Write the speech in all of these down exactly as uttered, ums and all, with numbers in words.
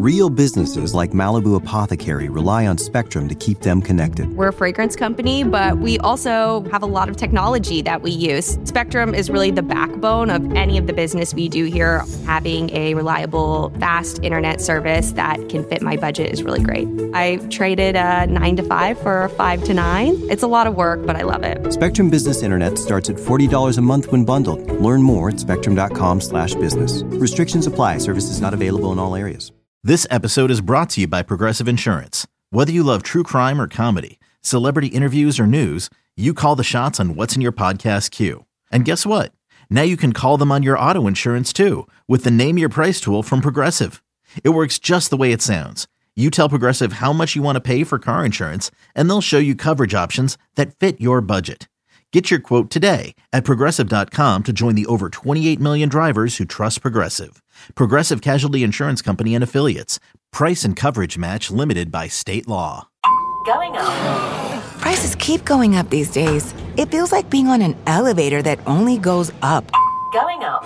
Real businesses like Malibu Apothecary rely on Spectrum to keep them connected. We're a fragrance company, but we also have a lot of technology that we use. Spectrum is really the backbone of any of the business we do here. Having a reliable, fast internet service that can fit my budget is really great. I traded a nine to five for a five to nine. It's a lot of work, but I love it. Spectrum Business Internet starts at forty dollars a month when bundled. Learn more at spectrum.com slash business. Restrictions apply. Services not available in all areas. This episode is brought to you by Progressive Insurance. Whether you love true crime or comedy, celebrity interviews or news, you call the shots on what's in your podcast queue. And guess what? Now you can call them on your auto insurance too with the Name Your Price tool from Progressive. It works just the way it sounds. You tell Progressive how much you want to pay for car insurance, and they'll show you coverage options that fit your budget. Get your quote today at Progressive dot com to join the over twenty-eight million drivers who trust Progressive. Progressive Casualty Insurance Company and Affiliates. Price and coverage match limited by state law. Going up. Prices keep going up these days. It feels like being on an elevator that only goes up. Going up.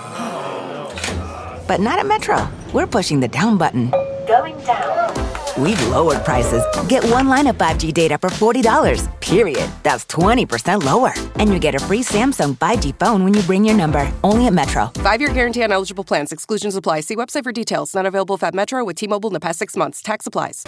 But not at Metro. We're pushing the down button. Going down. We've lowered prices. Get one line of five G data for forty dollars, period. That's twenty percent lower. And you get a free Samsung five G phone when you bring your number. Only at Metro. Five-year guarantee on eligible plans. Exclusions apply. See website for details. Not available at Metro with T-Mobile in the past six months. Tax applies.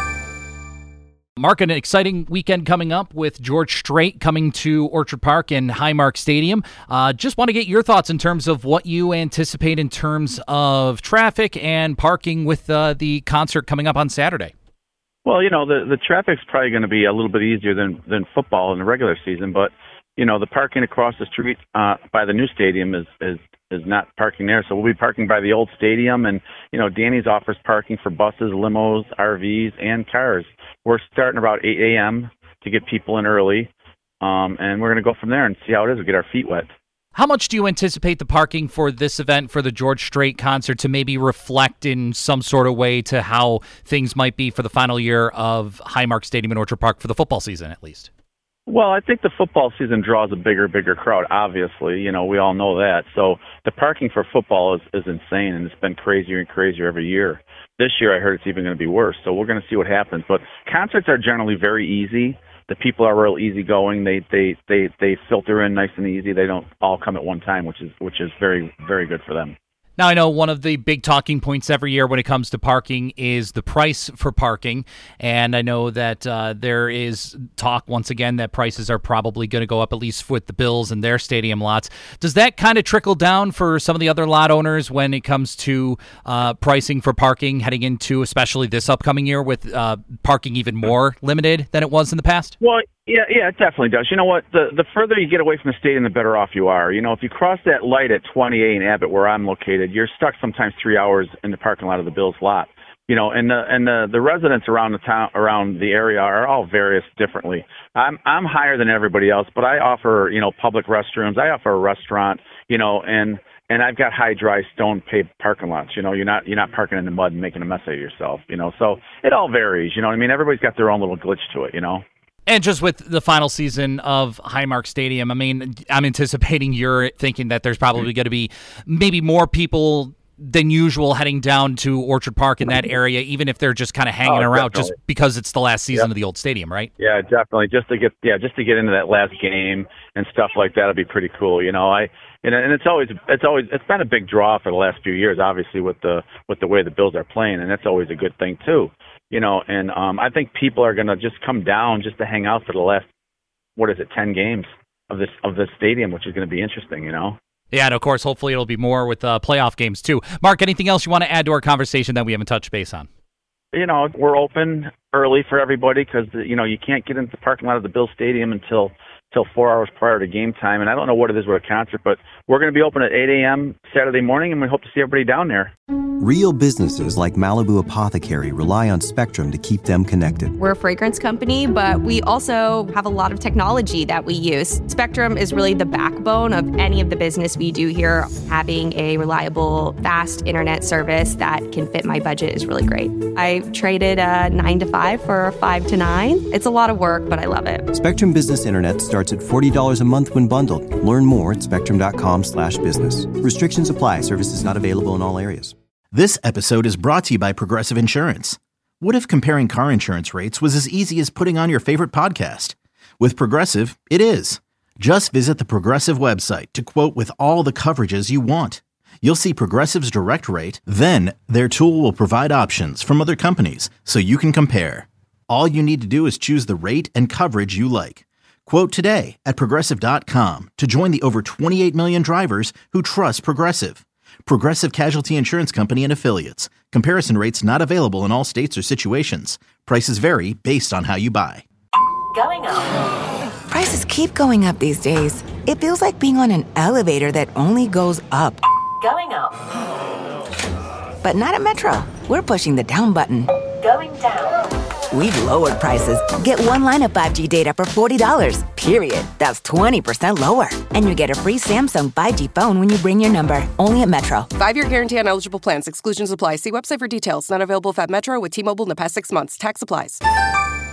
Mark, an exciting weekend coming up with George Strait coming to Orchard Park and Highmark Stadium. Uh, just want to get your thoughts in terms of what you anticipate in terms of traffic and parking with uh, the concert coming up on Saturday. Well, you know, the the traffic's probably going to be a little bit easier than, than football in the regular season, but, you know, the parking across the street uh, by the new stadium is, is is not parking there. So we'll be parking by the old stadium, and, you know, Danny's offers parking for buses, limos, R Vs, and cars. We're starting about eight a.m. to get people in early, um, and we're going to go from there and see how it is. We get our feet wet. How much do you anticipate the parking for this event, for the George Strait concert, to maybe reflect in some sort of way to how things might be for the final year of Highmark Stadium in Orchard Park for the football season, at least? Well, I think the football season draws a bigger, bigger crowd, obviously. You know, we all know that. So the parking for football is, is insane, and it's been crazier and crazier every year. This year, I heard it's even going to be worse. So we're going to see what happens. But concerts are generally very easy. The people are real easygoing. They they they they filter in nice and easy. They don't all come at one time, which is which is very, very good for them. Now, I know one of the big talking points every year when it comes to parking is the price for parking, and I know that uh, there is talk, once again, that prices are probably going to go up, at least with the Bills and their stadium lots. Does that kind of trickle down for some of the other lot owners when it comes to uh, pricing for parking heading into especially this upcoming year with uh, parking even more limited than it was in the past? Well, Yeah, yeah, it definitely does. You know what? The the further you get away from the stadium, the better off you are. You know, if you cross that light at twenty A in Abbott, where I'm located, you're stuck sometimes three hours in the parking lot of the Bills lot. You know, and the and the, the residents around the town, around the area, are all various differently. I'm I'm higher than everybody else, but I offer, you know, public restrooms. I offer a restaurant. You know, and and I've got high, dry, stone paved parking lots. You know, you're not you're not parking in the mud and making a mess of yourself. You know, so it all varies. You know what I mean? Everybody's got their own little glitch to it. You know. And just with the final season of Highmark Stadium, I mean, I'm anticipating you're thinking that there's probably going to be maybe more people than usual heading down to Orchard Park in that area, even if they're just kind of hanging oh, around definitely. just because it's the last season Yep. of the old stadium, right? Yeah, definitely. Just to get yeah, just to get into that last game and stuff like that would be pretty cool. You know, I and, and it's always it's always it's been a big draw for the last few years, obviously with the with the way the Bills are playing, and that's always a good thing too. You know, and um, I think people are going to just come down just to hang out for the last, what is it, ten games of this of this stadium, which is going to be interesting, you know? Yeah, and of course, hopefully it'll be more with uh, playoff games too. Mark, anything else you want to add to our conversation that we haven't touched base on? You know, we're open early for everybody because, you know, you can't get into the parking lot of the Bills Stadium until till four hours prior to game time. And I don't know what it is with a concert, but we're going to be open at eight a.m. Saturday morning, and we hope to see everybody down there. Real businesses like Malibu Apothecary rely on Spectrum to keep them connected. We're a fragrance company, but we also have a lot of technology that we use. Spectrum is really the backbone of any of the business we do here. Having a reliable, fast internet service that can fit my budget is really great. I traded a nine to five for a five to nine. It's a lot of work, but I love it. Spectrum Business Internet starts at forty dollars a month when bundled. Learn more at spectrum.com slash business. Restrictions apply. Services not available in all areas. This episode is brought to you by Progressive Insurance. What if comparing car insurance rates was as easy as putting on your favorite podcast? With Progressive, it is. Just visit the Progressive website to quote with all the coverages you want. You'll see Progressive's direct rate, then their tool will provide options from other companies so you can compare. All you need to do is choose the rate and coverage you like. Quote today at Progressive dot com to join the over twenty-eight million drivers who trust Progressive. Progressive Casualty Insurance Company and Affiliates. Comparison rates not available in all states or situations. Prices vary based on how you buy. Going up. Prices keep going up these days. It feels like being on an elevator that only goes up. Going up. But not at Metro. We're pushing the down button. Going down. We've lowered prices. Get one line of five G data for forty dollars, period. That's twenty percent lower. And you get a free Samsung five G phone when you bring your number. Only at Metro. Five-year guarantee on eligible plans. Exclusions apply. See website for details. Not available if at Metro with T-Mobile in the past six months. Tax applies.